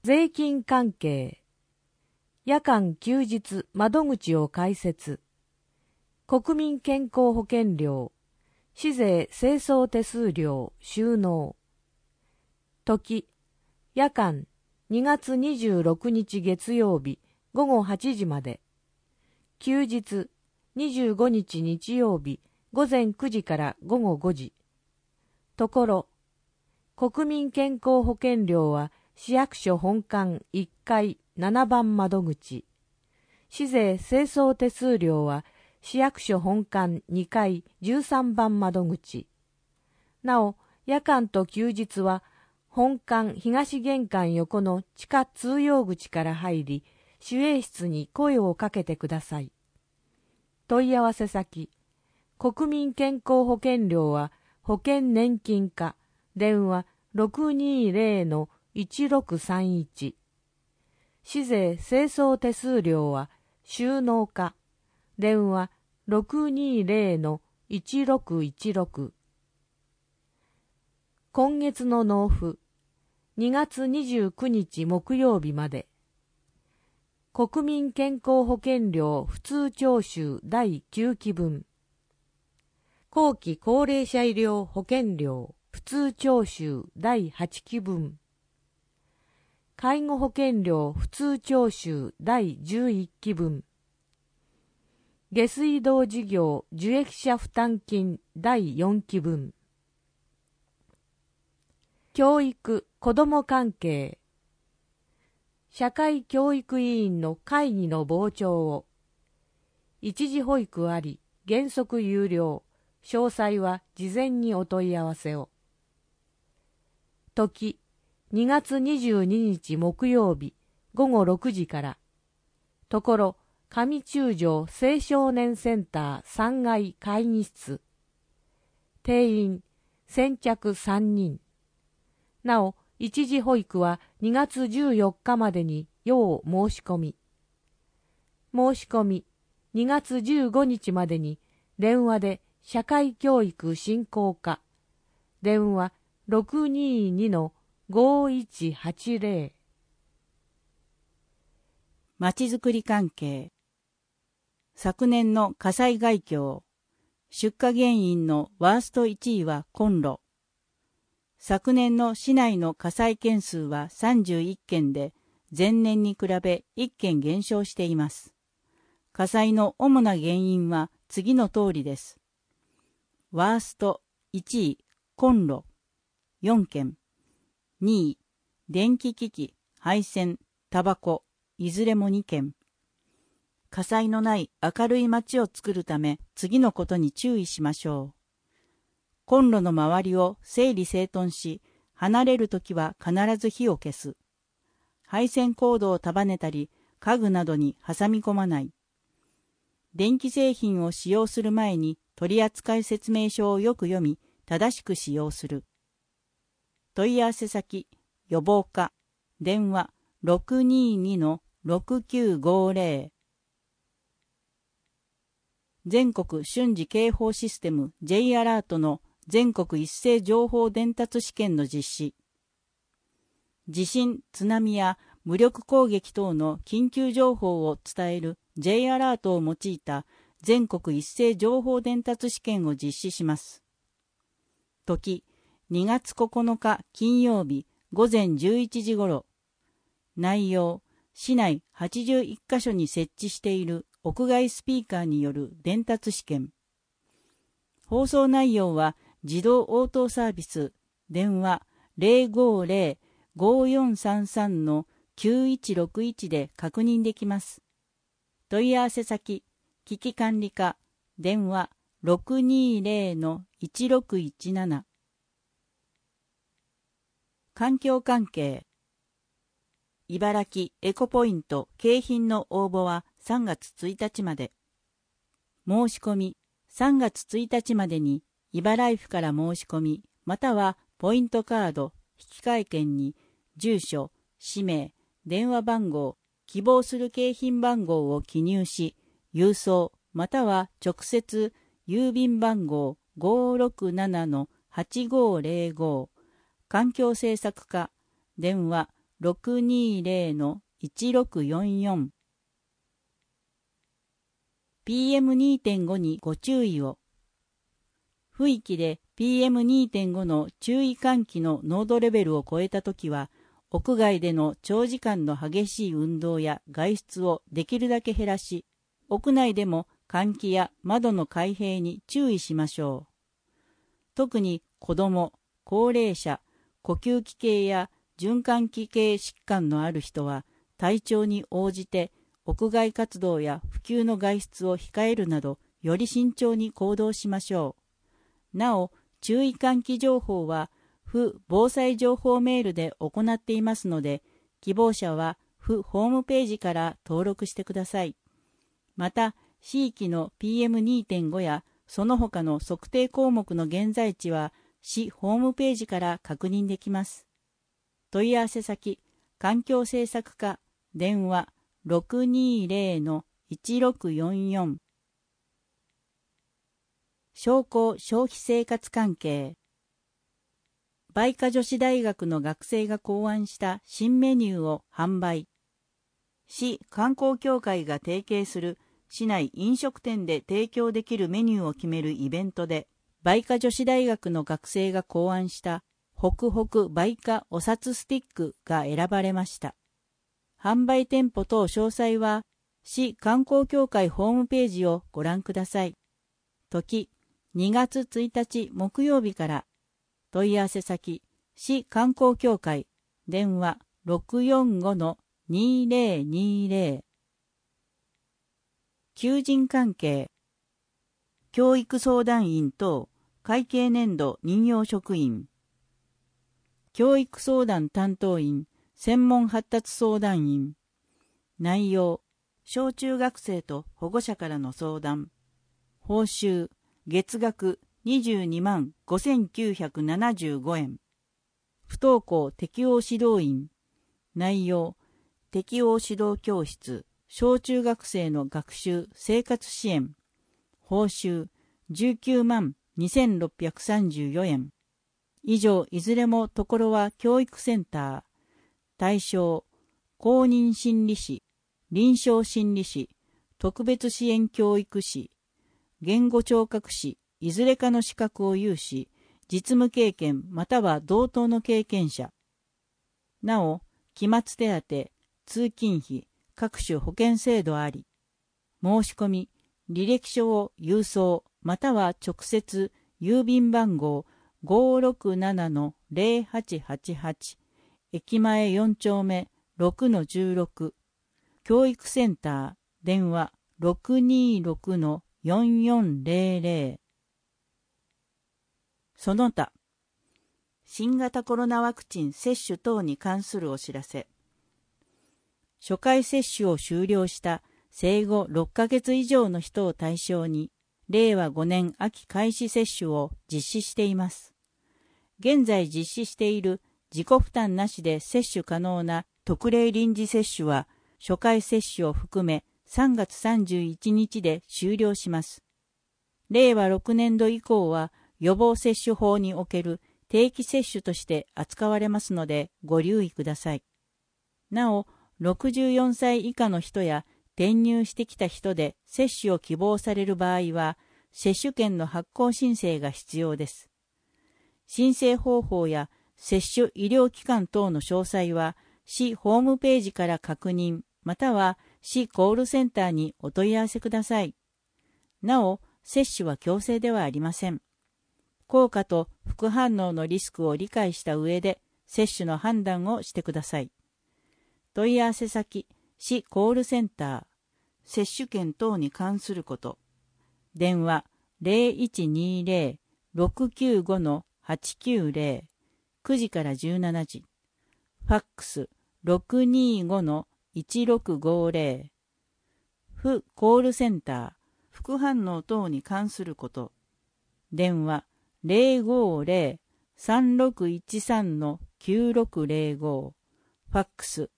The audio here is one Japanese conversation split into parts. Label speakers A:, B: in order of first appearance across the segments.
A: 税金関係、夜間休日窓口を開設、国民健康保険料、市税清掃手数料収納、時、夜間2月26日月曜日午後8時まで、休日25日日曜日午前9時から午後5時、ところ、国民健康保険料は市役所本館1階7番窓口、市税清掃手数料は市役所本館2階13番窓口。なお、夜間と休日は本館東玄関横の地下通用口から入り、守衛室に声をかけてください。問い合わせ先、国民健康保険料は保険年金課、電話 620-1631。市税清掃手数料は収納課、電話 620-1616。今月の納付、2月29日木曜日まで。国民健康保険料普通徴収第9期分。後期高齢者医療保険料普通徴収第8期分。介護保険料普通徴収第11期分。下水道事業受益者負担金第4期分。教育子ども関係。社会教育委員の会議の傍聴を。一時保育あり、原則有料。詳細は事前にお問い合わせを。時、2月22日木曜日午後6時から。ところ、上中条青少年センター3階会議室。定員、先着3人。なお、一時保育は2月14日までに要申し込み。申し込み、2月15日までに電話で社会教育振興課、電話 622-5180。
B: まちづくり関係。昨年の火災概況。出火原因のワースト1位はコンロ。昨年の市内の火災件数は31件で、前年に比べ1件減少しています。火災の主な原因は次の通りです。ワースト1位、コンロ4件。2位、電気機器、配線、タバコ、いずれも2件。火災のない明るい街を作るため、次のことに注意しましょう。コンロの周りを整理整頓し、離れるときは必ず火を消す。配線コードを束ねたり、家具などに挟み込まない。電気製品を使用する前に取扱説明書をよく読み、正しく使用する。問い合わせ先、予防課、電話 622-6950。全国瞬時警報システム J アラートの全国一斉情報伝達試験の実施。地震、津波や無力攻撃等の緊急情報を伝える J アラートを用いた全国一斉情報伝達試験を実施します。時、2月9日金曜日午前11時頃。内容、市内81カ所に設置している屋外スピーカーによる伝達試験。放送内容は自動応答サービス、電話 050-5433-9161 で確認できます。問い合わせ先、危機管理課、電話 620-1617。環境関係。茨城エコポイント景品の応募は3月1日まで。申し込み、3月1日までに茨ライフから申し込み、またはポイントカード、引換券に住所、氏名、電話番号、希望する景品番号を記入し、郵送、または直接郵便番号 567-8505、環境政策課、電話 620-1644。PM2.5 にご注意を。吹域で PM2.5 の注意喚起の濃度レベルを超えたときは、屋外での長時間の激しい運動や外出をできるだけ減らし、屋内でも換気や窓の開閉に注意しましょう。特に子ども、高齢者、呼吸器系や循環器系疾患のある人は、体調に応じて屋外活動や不急の外出を控えるなど、より慎重に行動しましょう。なお、注意喚起情報は、府防災情報メールで行っていますので、希望者は府ホームページから登録してください。また、市域の PM2.5 やその他の測定項目の現在地は、市ホームページから確認できます。問い合わせ先、環境政策課、電話 620-1644。商工消費生活関係。梅花女子大学の学生が考案した新メニューを販売。市観光協会が提携する市内飲食店で提供できるメニューを決めるイベントで、梅花女子大学の学生が考案したホクホク梅花お札スティックが選ばれました。販売店舗等詳細は市観光協会ホームページをご覧ください。時2月1日木曜日から。問い合わせ先、市観光協会、電話 645-2020。求人関係。教育相談員等、会計年度任用職員。教育相談担当員、専門発達相談員。内容、小中学生と保護者からの相談。報酬、月額22万5,975円。不登校適応指導員。内容、適応指導教室、小中学生の学習生活支援。報酬、19万2,634円。以上、いずれもところは教育センター。対象、公認心理士、臨床心理士、特別支援教育士、言語聴覚士、いずれかの資格を有し、実務経験または同等の経験者。なお、期末手当、通勤費、各種保険制度あり。申し込み、履歴書を郵送または直接郵便番号 567-0888 駅前4丁目 6-16 教育センター電話 626-4400。 その他、新型コロナワクチン接種等に関するお知らせ。初回接種を終了した生後6ヶ月以上の人を対象に、令和5年秋開始接種を実施しています。現在実施している自己負担なしで接種可能な特例臨時接種は、初回接種を含め3月31日で終了します。令和6年度以降は、予防接種法における定期接種として扱われますのでご留意ください。なお、64歳以下の人や転入してきた人で接種を希望される場合は、接種券の発行申請が必要です。申請方法や接種医療機関等の詳細は、市ホームページから確認、または市コールセンターにお問い合わせください。なお、接種は強制ではありません。効果と副反応のリスクを理解した上で、接種の判断をしてください。問い合わせ先、市コールセンター、接種券等に関すること。電話 0120-695-890、9時から17時。ファックス 625-1650。府コールセンター、副反応等に関すること。電話050-3613-9605。ファックス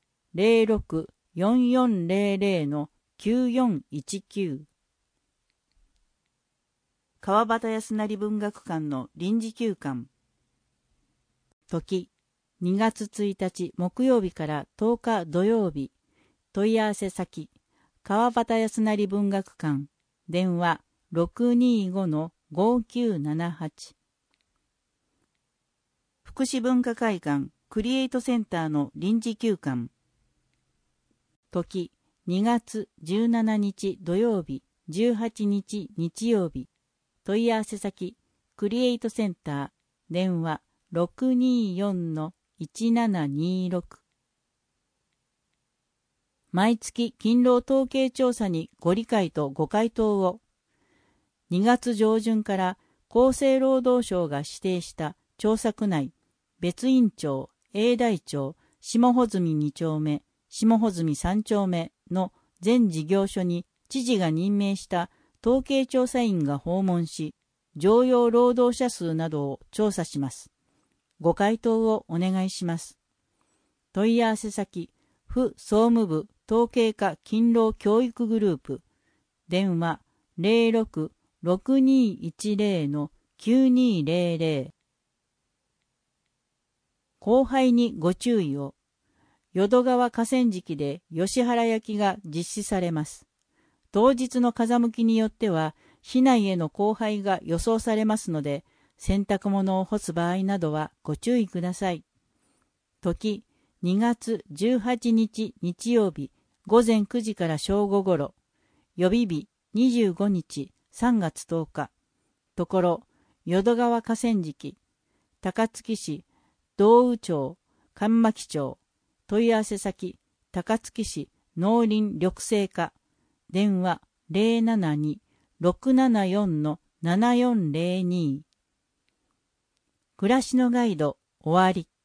B: 06-4400-9419。川端康成文学館の臨時休館。時 2月1日木曜日から10日土曜日。問い合わせ先、川端康成文学館、電話 625-5978。福祉文化会館クリエイトセンターの臨時休館。時、2月17日土曜日、18日日曜日。問い合わせ先、クリエイトセンター、電話 624-1726。毎月勤労統計調査にご理解とご回答を。2月上旬から厚生労働省が指定した調査区内、別院町、永大町、下穂積2丁目、下穂積3丁目の全事業所に知事が任命した統計調査員が訪問し、常用労働者数などを調査します。ご回答をお願いします。問い合わせ先、府総務部統計課勤労教育グループ、電話 06-6210-9200。降灰にご注意を。淀川河川敷で吉原焼きが実施されます。当日の風向きによっては、市内への降灰が予想されますので、洗濯物を干す場合などはご注意ください。時、2月18日日曜日、午前9時から正午ごろ、予備日25日3月10日、ところ、淀川河川敷、高槻市、道宇町、上牧町、問い合わせ先、高槻市農林緑生課、電話 072-674-7402。暮らしのガイド終わり。